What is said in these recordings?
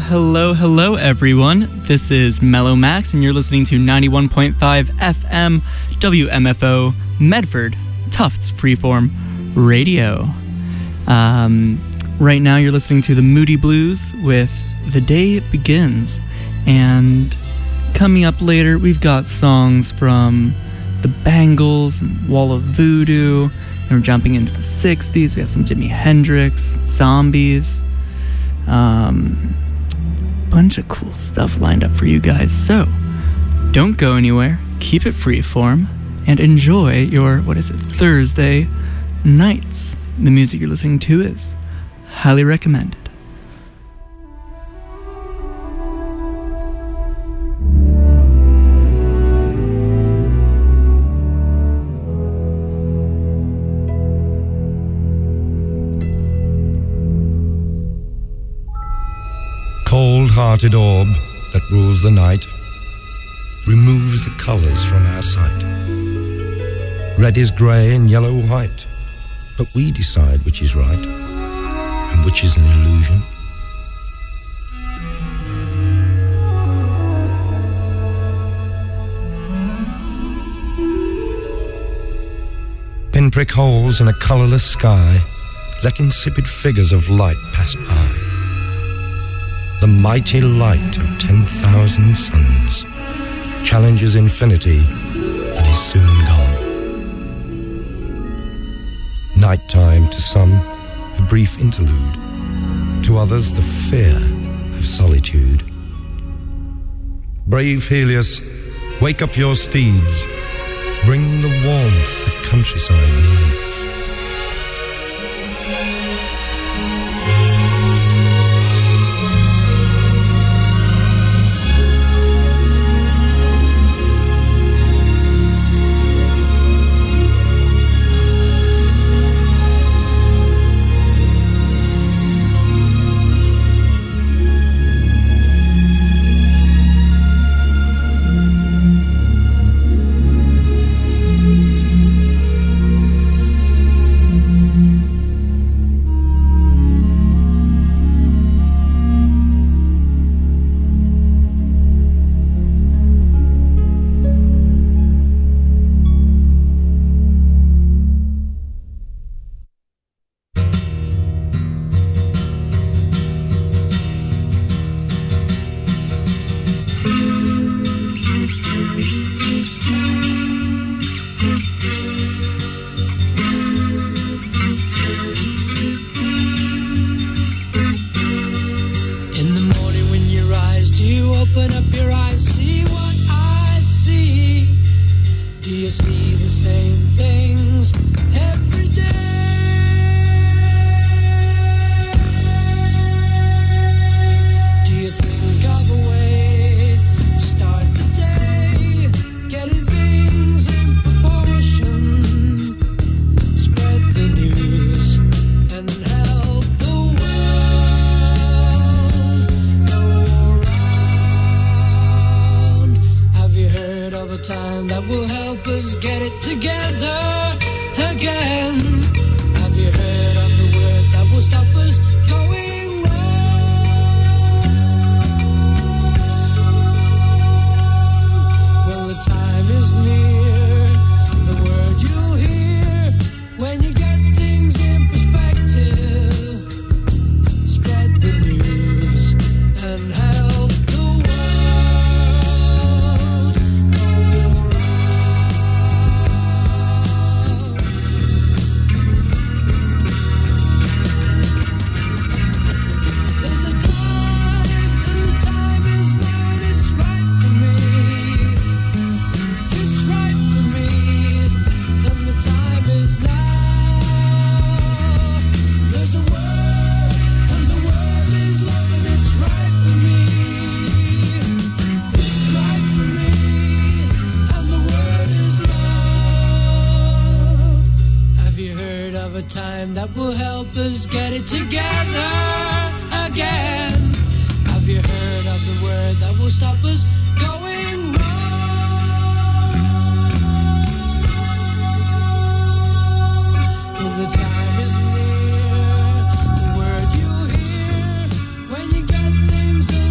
Hello, everyone. This is Mellow Max, and you're listening to 91.5 FM WMFO Medford Tufts Freeform Radio. Right now, you're listening to the Moody Blues with The Day Begins, and coming up later, we've got songs from the Bangles and Wall of Voodoo, and we're jumping into the 60s. We have some Jimi Hendrix, Zombies. Bunch of cool stuff lined up for you guys. So, don't go anywhere, keep it freeform, and enjoy your, Thursday nights. The music you're listening to is highly recommended. Cold-hearted orb that rules the night removes the colours from our sight. Red is grey and yellow white, but we decide which is right and which is an illusion. Pinprick holes in a colourless sky let insipid figures of light pass by. The mighty light of 10,000 suns challenges infinity and is soon gone. Nighttime to some, a brief interlude, to others the fear of solitude. Brave Helios, wake up your steeds, bring the warmth the countryside needs. Things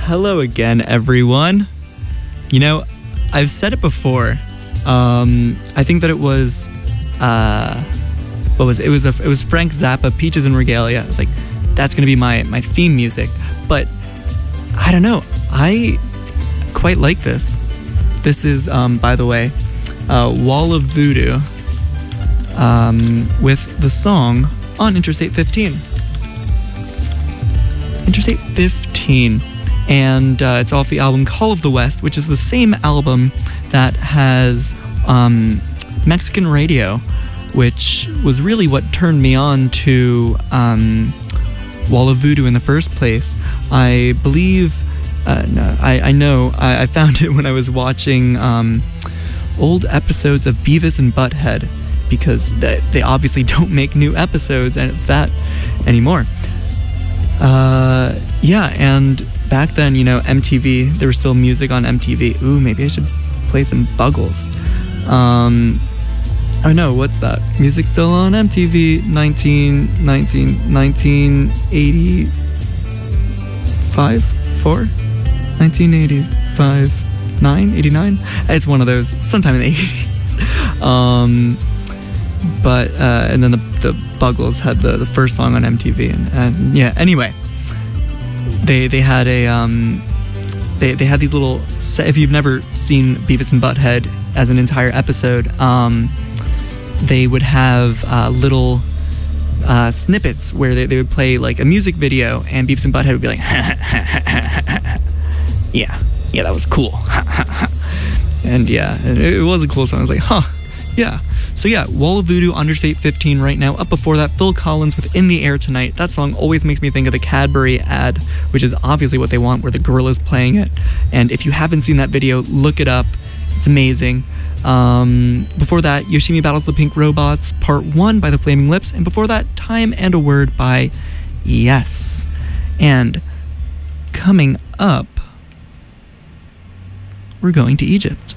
Hello again, everyone. You know, I've said it before. I think that it was, what was it? It was Frank Zappa, Peaches and Regalia. It's like, that's gonna be my theme music. But I don't know. I quite like this. This is, by the way, Wall of Voodoo, with the song on Interstate 15. Interstate 15. And it's off the album Call of the West, which is the same album that has Mexican Radio, which was really what turned me on to Wall of Voodoo in the first place. I believe, I found it when I was watching old episodes of Beavis and Butthead, because they obviously don't make new episodes and that anymore. Yeah, and back then, you know, MTV, there was still music on MTV. Ooh, maybe I should play some Buggles. Oh no, what's that? Music still on MTV, 1985? 1985? 89? It's one of those, sometime in the 80s. And then the Buggles had the first song on MTV, and yeah, anyway. They had a they had these little if you've never seen Beavis and Butthead as an entire episode, they would have little snippets where they would play like a music video, and Beavis and Butthead would be like, yeah, that was cool. And yeah, it was a cool song. I was like, huh, yeah. So yeah, Wall of Voodoo, Interstate 15 right now. Up before that, Phil Collins with In the Air Tonight. That song always makes me think of the Cadbury ad, which is obviously what they want, where the gorilla's playing it. And if you haven't seen that video, look it up. It's amazing. Before that, Yoshimi Battles the Pink Robots, Part 1 by the Flaming Lips. And before that, Time and a Word by Yes. And coming up, we're going to Egypt.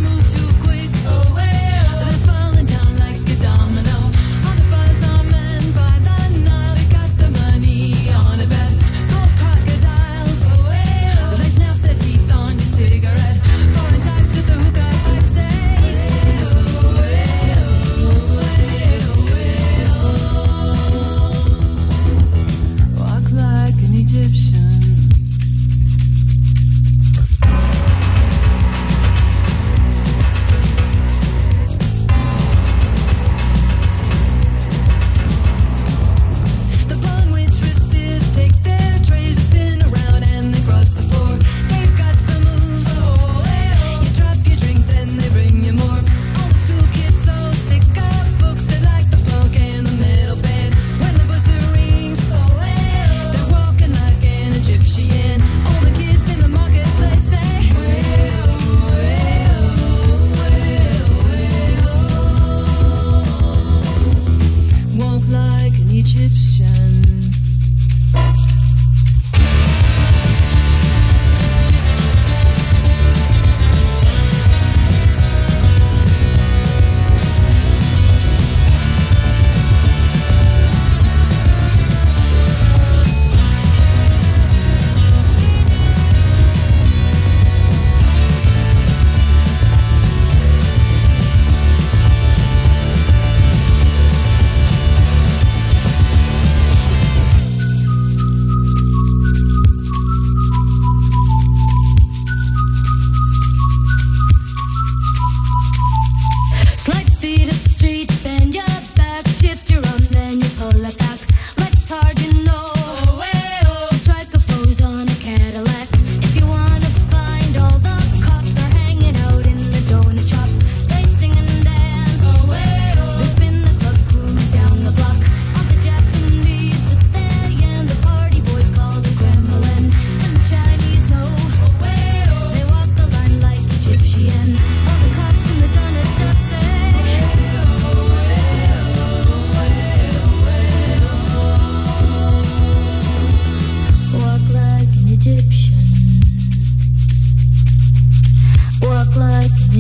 Falling down like a domino. All the buzz are meant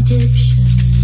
Egyptian.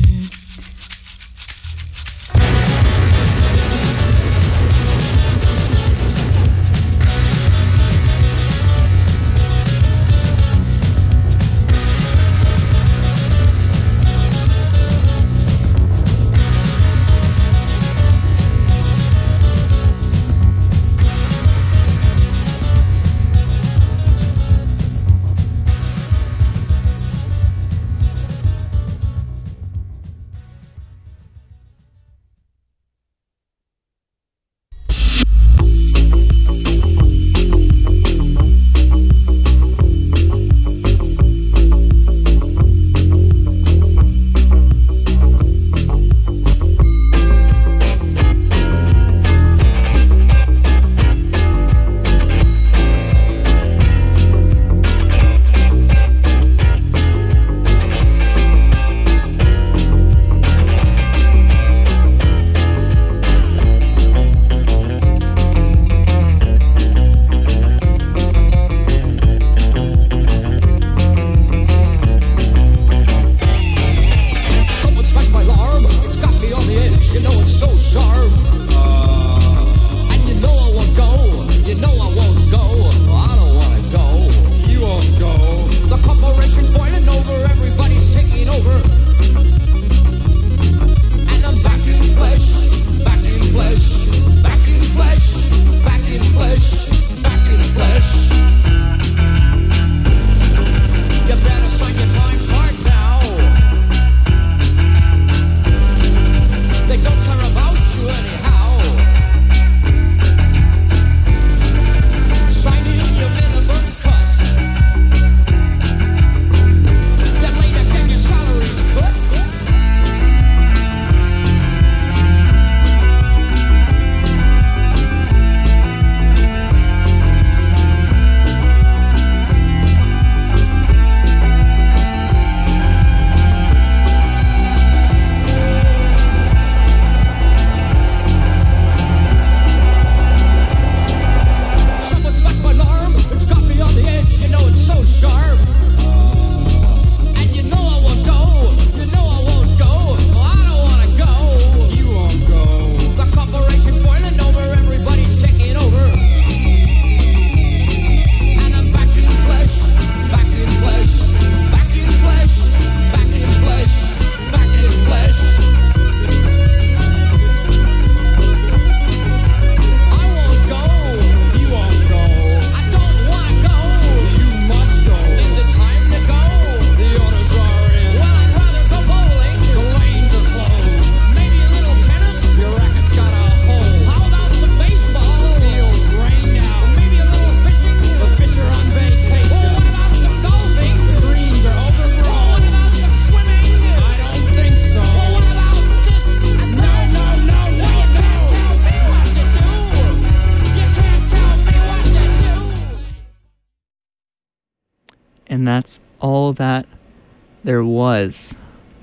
And that's all that there was,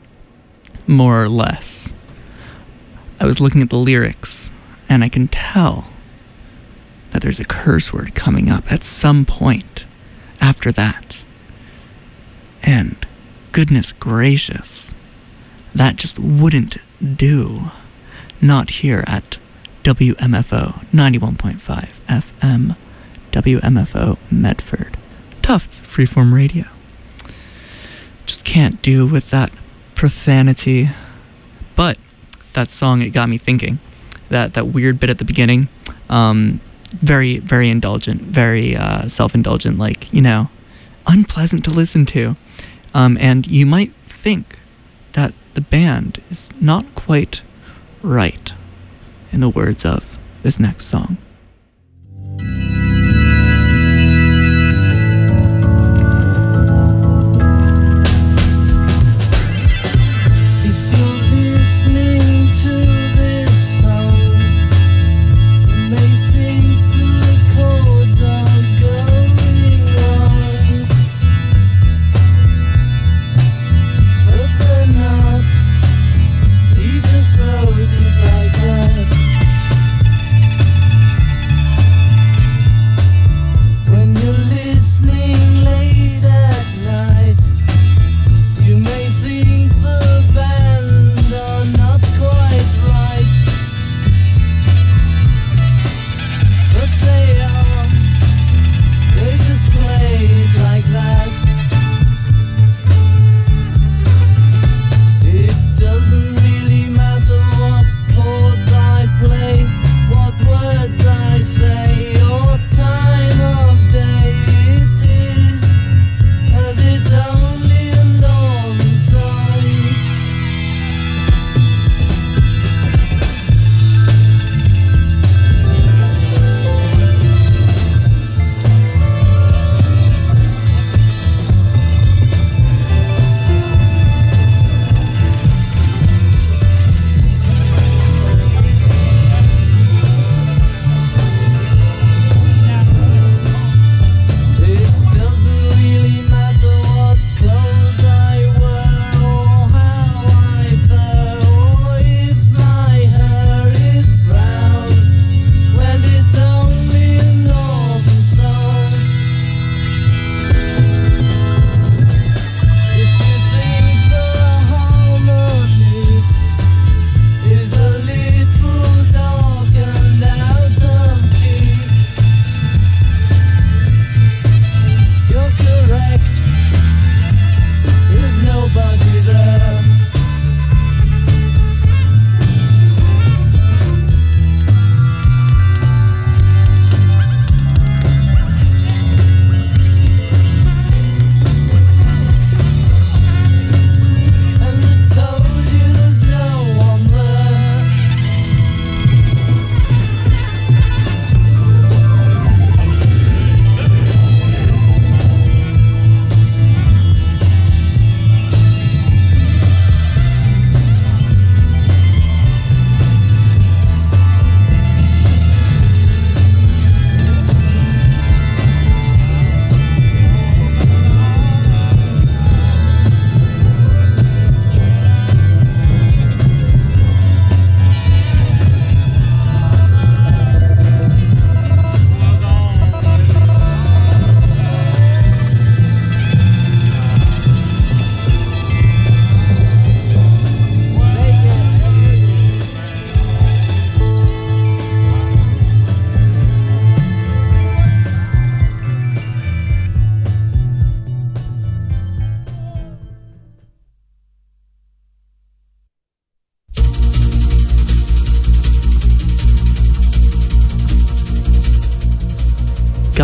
more or less. I was looking at the lyrics, and I can tell that there's a curse word coming up at some point after that. And goodness gracious, that just wouldn't do. Not here at WMFO 91.5 FM, WMFO Medford. Tufts Freeform Radio. Just can't do with that profanity. But that song, it got me thinking. That weird bit at the beginning, very, very indulgent, very self-indulgent, like, you know, unpleasant to listen to. And you might think that the band is not quite right, in the words of this next song. Like that.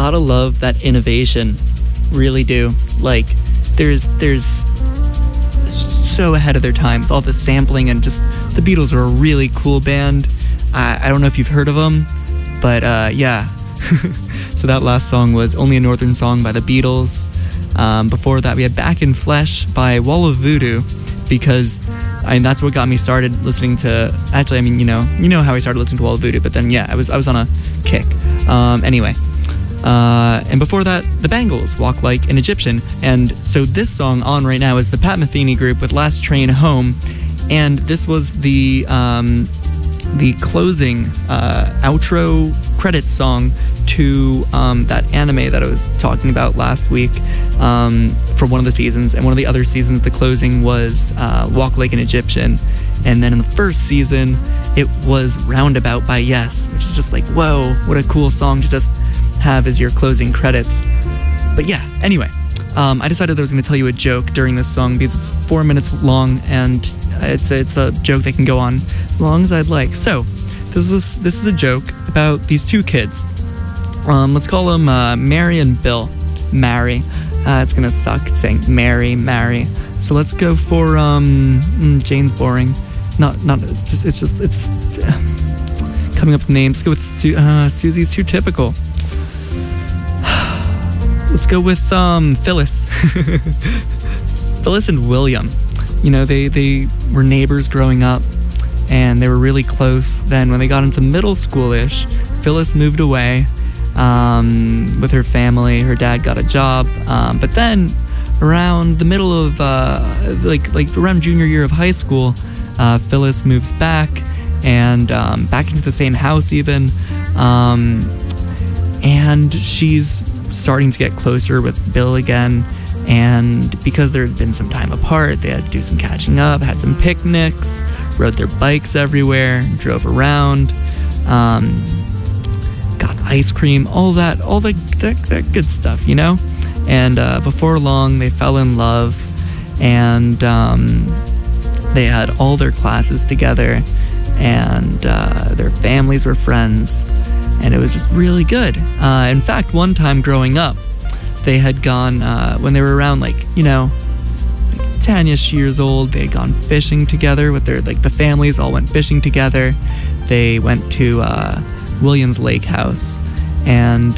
gotta love that innovation. Really do. Like, there's so ahead of their time with all the sampling, and just the Beatles are a really cool band. I don't know if you've heard of them, but yeah. So that last song was Only a Northern Song by the Beatles. Before that, we had Back in Flesh by Wall of Voodoo, because that's what got me started listening to. Actually, I mean, you know how I started listening to Wall of Voodoo, but then yeah, I was on a kick. Anyway. And before that, the Bangles, Walk Like an Egyptian. And so this song on right now is the Pat Metheny Group with Last Train Home. And this was the closing outro credits song to that anime that I was talking about last week for one of the seasons. And one of the other seasons, the closing was Walk Like an Egyptian. And then in the first season, it was Roundabout by Yes, which is just like, whoa, what a cool song to just have as your closing credits. But yeah, anyway, I decided that I was going to tell you a joke during this song because it's 4 minutes long, and it's a joke that can go on as long as I'd like. So this is a joke about these two kids. Let's call them Mary and Bill. Mary. It's gonna suck saying Mary. So let's go for Jane's boring. It's coming up with names. Let's go with Susie's too typical. Let's go with Phyllis. Phyllis and William. You know, they were neighbors growing up, and they were really close. Then when they got into middle school-ish, Phyllis moved away with her family. Her dad got a job. But then around the middle of, like around junior year of high school, Phyllis moves back, and back into the same house even. And she's starting to get closer with Bill again, and because there had been some time apart, they had to do some catching up, had some picnics, rode their bikes everywhere, drove around, got ice cream, all that good stuff, you know? And before long, they fell in love, and they had all their classes together, and their families were friends. And it was just really good. In fact, one time growing up, they had gone, when they were around, 10-ish years old, they had gone fishing together with their, the families all went fishing together. They went to Williams Lake House. And,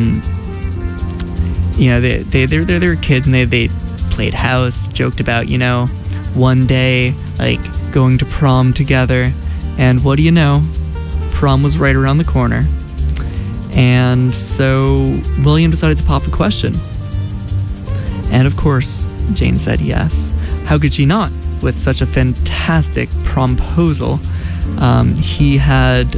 they were kids, and they played house, joked about, one day, going to prom together. And what do you know? Prom was right around the corner. And so William decided to pop the question. And of course, Jane said yes. How could she not, with such a fantastic promposal? He had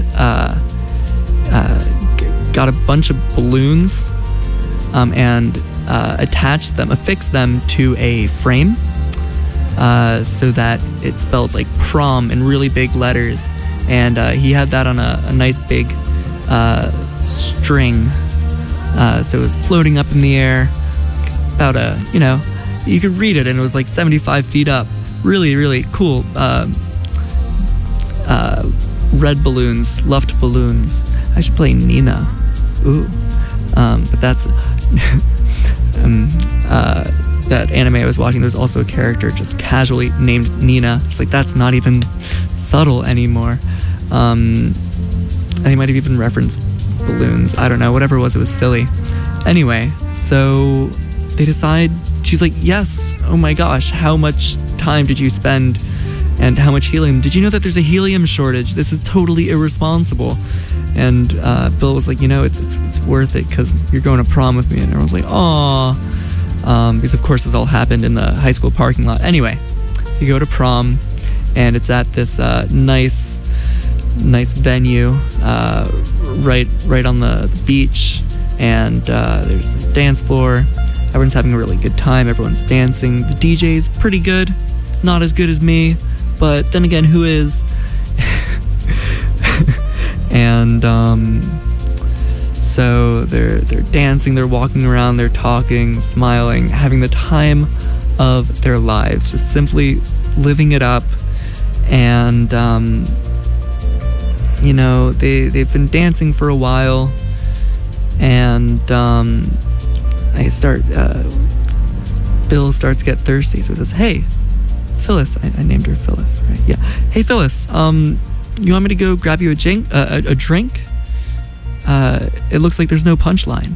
got a bunch of balloons and affixed them to a frame so that it spelled prom in really big letters. And he had that on a nice big string, so it was floating up in the air about you could read it, and it was 75 feet up. Really, really cool. Red balloons, Luft balloons. I should play Nina. Ooh. But that's that anime I was watching, there was also a character just casually named Nina. It's that's not even subtle anymore. They might have even referenced balloons. I don't know. Whatever it was silly. Anyway, so they decide, she's like, yes, oh my gosh, how much time did you spend and how much helium? Did you know that there's a helium shortage? This is totally irresponsible. And Bill was like, it's worth it because you're going to prom with me. And everyone's like, aw. Because of course this all happened in the high school parking lot. Anyway, you go to prom, and it's at this nice venue right on the beach, and there's a dance floor. Everyone's having a really good time. Everyone's dancing. The DJ's pretty good, not as good as me, but then again, who is? And so they're dancing, they're walking around, they're talking, smiling, having the time of their lives, just simply living it up. And they've been dancing for a while, and Bill starts to get thirsty, so he says, "Hey, Phyllis," I named her Phyllis, right? Yeah. "Hey, Phyllis, you want me to go grab you a drink? It looks like there's no punchline."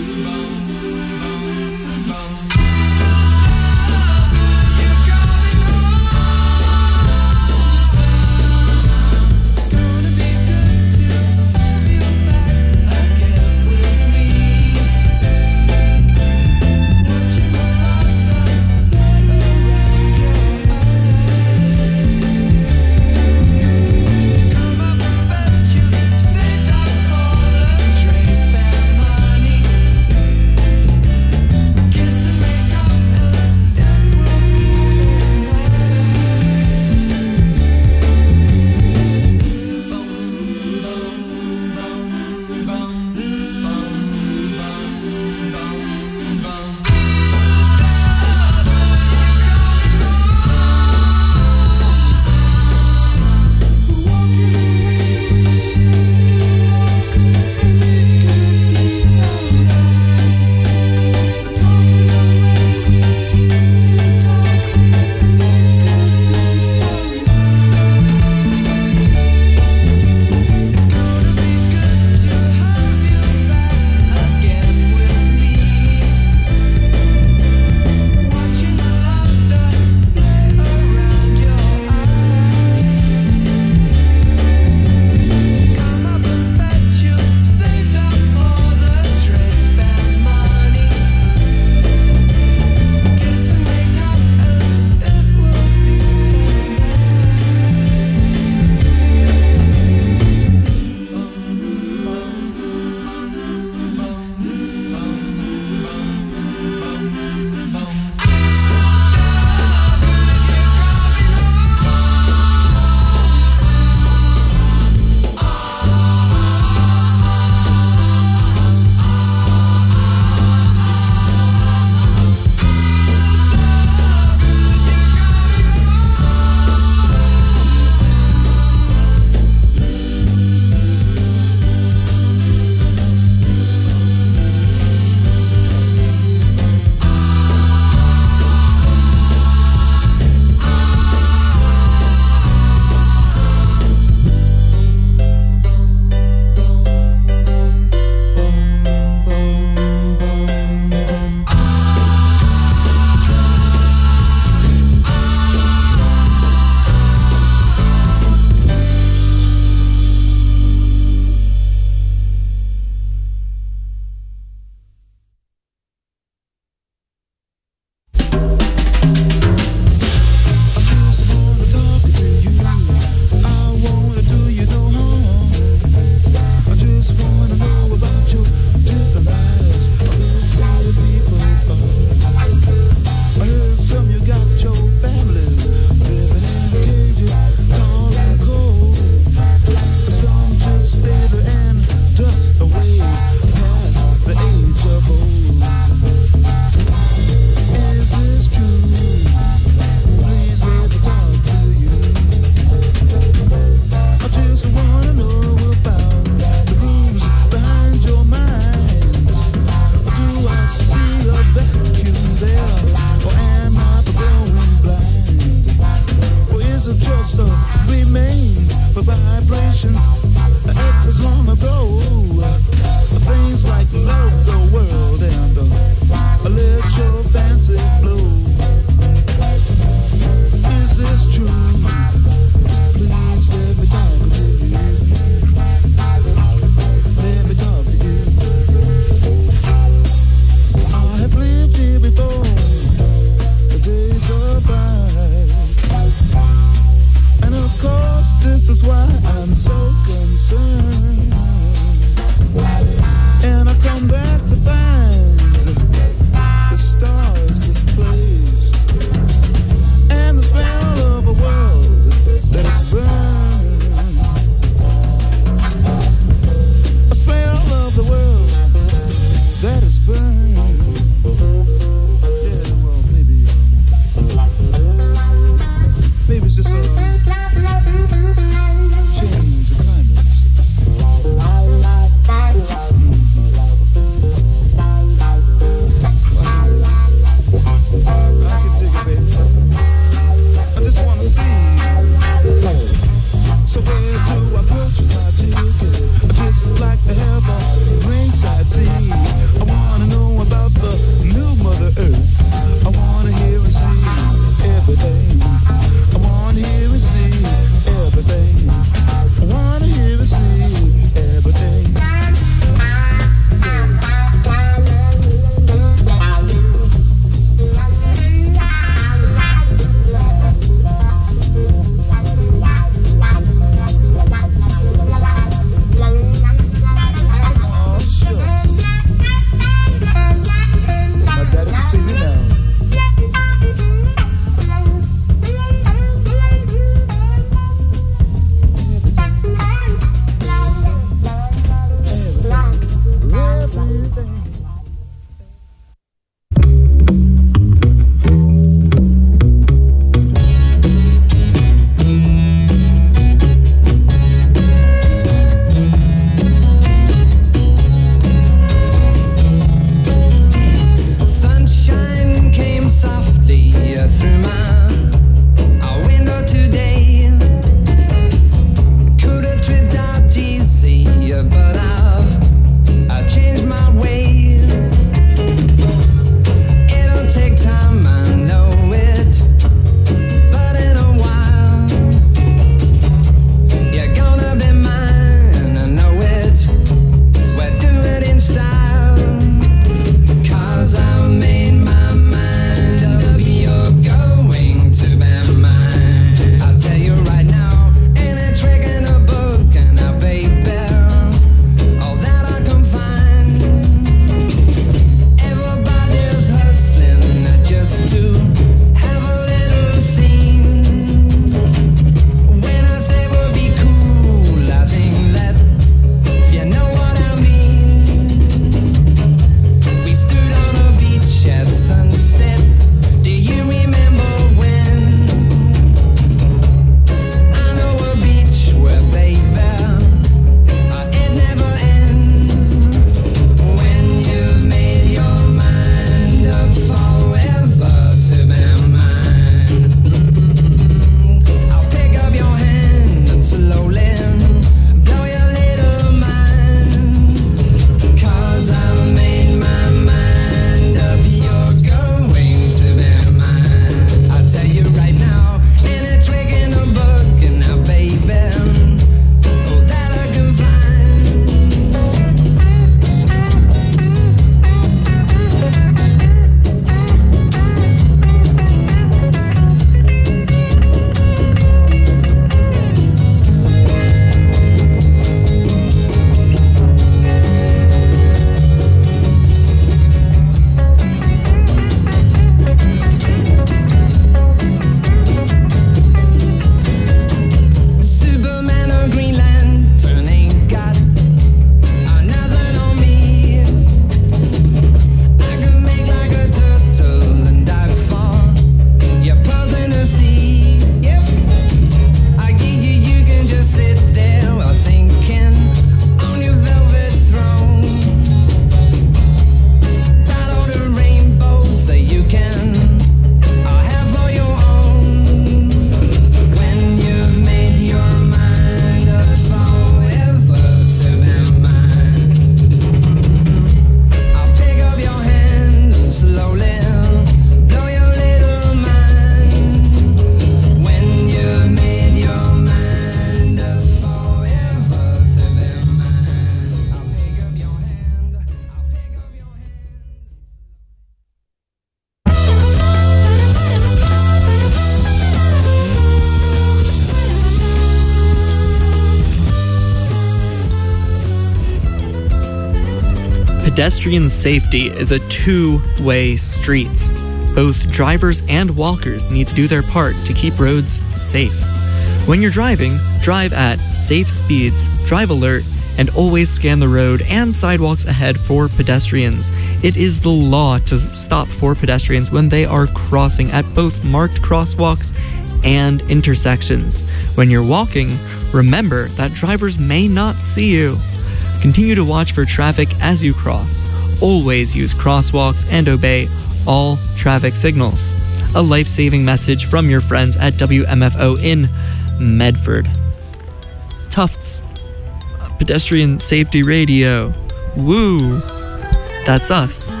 pedestrian safety is a two-way street. Both drivers and walkers need to do their part to keep roads safe. When you're driving, drive at safe speeds, drive alert, and always scan the road and sidewalks ahead for pedestrians. It is the law to stop for pedestrians when they are crossing at both marked crosswalks and intersections. When you're walking, remember that drivers may not see you. Continue to watch for traffic as you cross. Always use crosswalks and obey all traffic signals. A life-saving message from your friends at WMFO in Medford. Tufts Pedestrian Safety Radio. Woo! That's us.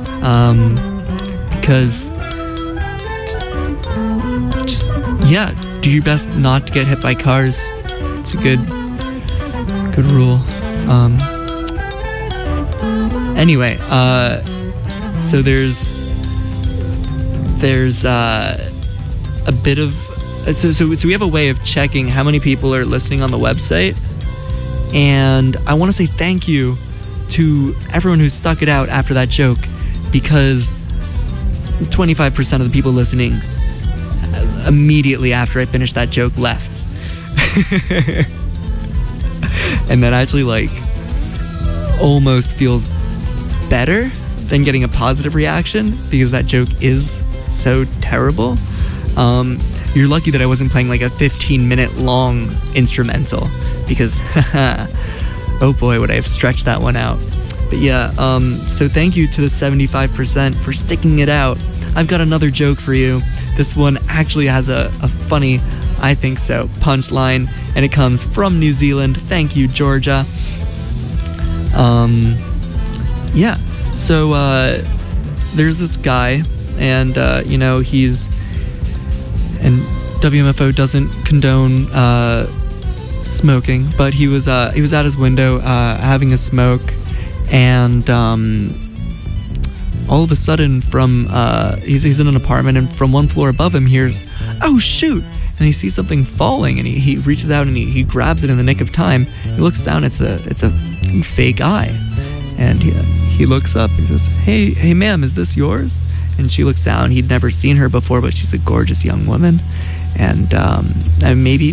Because just do your best not to get hit by cars. It's a good rule. Anyway, so there's a bit of so we have a way of checking how many people are listening on the website, and I want to say thank you to everyone who stuck it out after that joke, because 25% of the people listening immediately after I finished that joke left. And that actually almost feels better than getting a positive reaction, because that joke is so terrible. You're lucky that I wasn't playing a 15-minute long instrumental, because oh boy, would I have stretched that one out. But yeah, so thank you to the 75% for sticking it out. I've got another joke for you. This one actually has a funny, I think so, punchline, and it comes from New Zealand. Thank you, Georgia. Yeah, so there's this guy, and and WMFO doesn't condone smoking, but he was at his window having a smoke, and all of a sudden from he's in an apartment, and from one floor above him hears, "Oh shoot!" and he sees something falling, and he reaches out and he grabs it in the nick of time. He looks down, it's a fake eye, and he looks up and he says, hey ma'am, is this yours? And she looks down. He'd never seen her before, but she's a gorgeous young woman, and maybe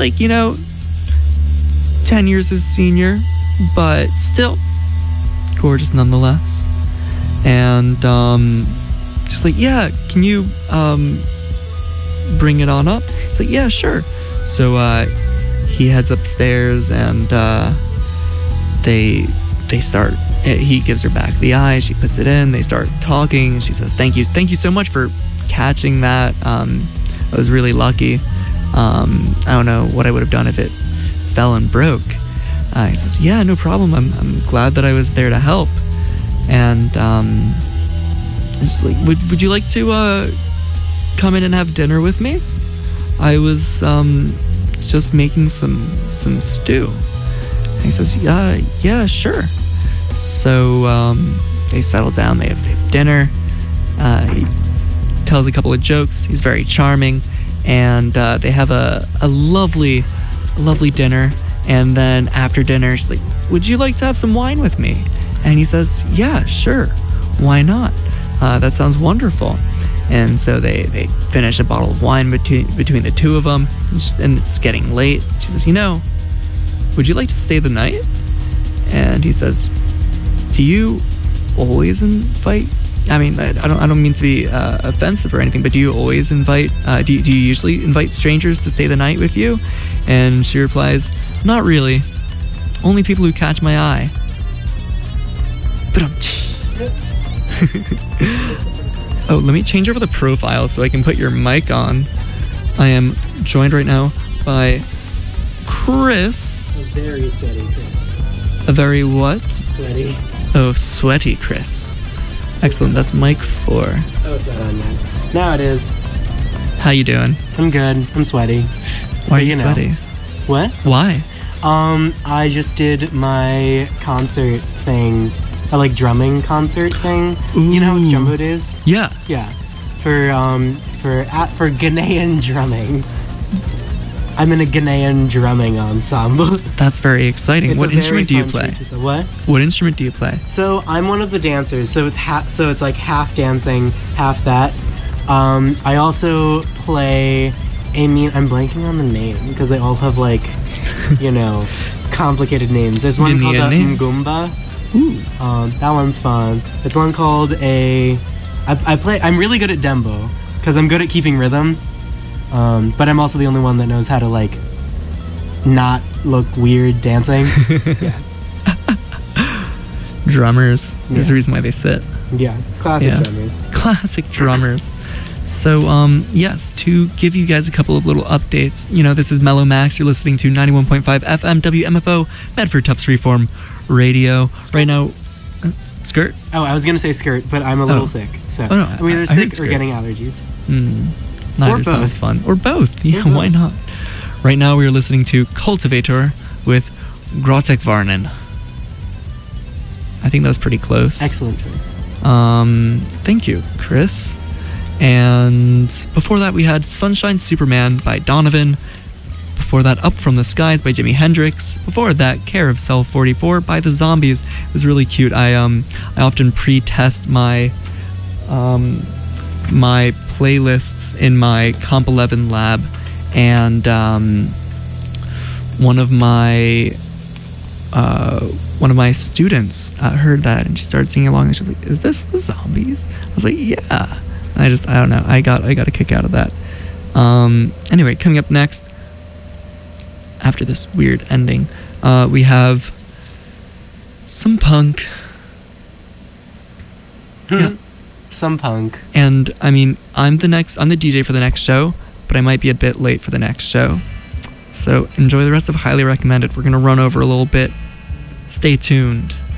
10 years his senior, but still gorgeous nonetheless. And just yeah, can you bring it on up? He's like, yeah, sure. So he heads upstairs, and they start. He gives her back the eye. She puts it in. They start talking, and she says, thank you so much for catching that. I was really lucky. I don't know what I would have done if it fell and broke. He says, yeah, no problem. I'm glad that I was there to help. And just would you like to come in and have dinner with me? I was just making some stew. And he says, yeah, sure. So they settle down. They have dinner. He tells a couple of jokes. He's very charming, and they have a lovely dinner. And then after dinner, she's like, would you like to have some wine with me? And he says, yeah, sure, why not? That sounds wonderful. And so they finish a bottle of wine between the two of them, and it's getting late. She says, would you like to stay the night? And he says, do you always invite? I mean, I don't mean to be offensive or anything, but do you always invite? Do you usually invite strangers to stay the night with you? And she replies, not really. Only people who catch my eye. But oh, let me change over the profile so I can put your mic on. I am joined right now by Chris. A very sweaty Chris. A very what? Sweaty. Oh, sweaty Chris. Excellent. That's mic 4. Oh, it's not on yet. Now it is. How you doing? I'm good. I'm sweaty. Why are you sweaty? What? Why? I just did my concert thing. A drumming concert thing. Ooh. You know what Jumbo is? Yeah. Yeah. For Ghanaian drumming. I'm in a Ghanaian drumming ensemble. That's very exciting. It's What a very instrument do you fun play? church ensemble. What? What instrument do you play? So I'm one of the dancers. So it's like half dancing, half that. I also play. I'm blanking on the name because they all have like, complicated names. There's one called Ghanaian names? Ngumba. Ooh. That one's fun. There's one called I'm really good at dembo because I'm good at keeping rhythm. But I'm also the only one that knows how to like not look weird dancing. Yeah. Drummers. There's a Yeah. reason why they sit. Yeah. Classic Yeah. drummers. Classic drummers. So, yes, to give you guys a couple of little updates, this is Mellow Max. You're listening to 91.5 FM WMFO, Medford Tufts Freeform Radio. Right now, skirt? Oh, I was gonna say skirt, but I'm a little Oh. sick. So Oh, no, I'm either I heard sick or skirt. getting allergies. Neither Or sounds both. fun. Or both. Yeah, Or why both. not? Right now, we are listening to Cultivator with Grotek Varnen. I think that was pretty close. Excellent choice. Thank you, Chris. And before that, we had Sunshine Superman by Donovan. Before that, Up From the Skies by Jimi Hendrix. Before that, Care of Cell 44 by The Zombies. It was really cute. I often pre-test my my playlists in my Comp 11 lab, and one of my students heard that, and she started singing along, and she was like, "Is this The Zombies?" I was like, "Yeah." And I don't know. I got a kick out of that. Anyway, coming up next, after this weird ending, we have some punk. Yeah. Some punk. And I mean, I'm the DJ for the next show, but I might be a bit late for the next show. So enjoy the rest of Highly Recommended. We're gonna run over a little bit. Stay tuned.